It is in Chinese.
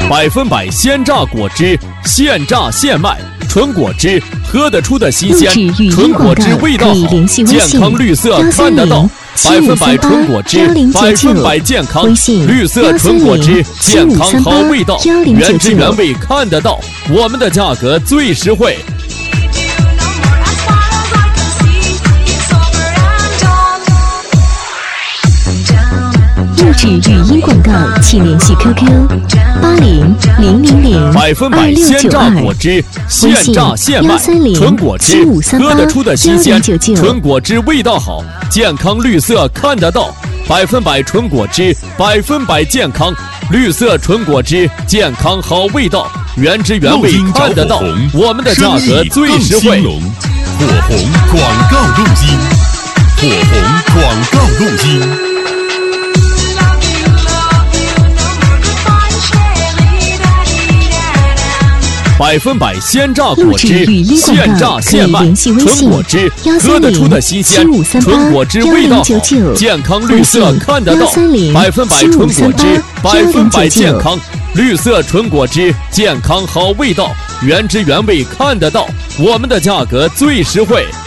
100%鲜榨果汁，现榨现卖，纯果汁喝得出的新鲜，纯果汁味道好，健康绿色看得到。100%纯果汁，100%健康，绿色纯果汁，健康好味道，原汁原味看得到。我们的价格最实惠。 录制语音广告，请联系 QQ8000026262， 鲜榨果汁，现榨现卖，纯果汁喝得出的新鲜，纯果汁味道好，健康绿色看得到。100%纯果汁，100%健康，绿色纯果汁，健康好味道，原汁原味看得到。我们的价格最实惠。 火红广告录音，火红广告录音。 100%鲜榨果汁，现榨现卖，纯果汁喝得出的新鲜，纯果汁味道好，健康绿色看得到。100%纯果汁，100%健康，绿色纯果汁，健康好味道，原汁原味看得到。我们的价格最实惠。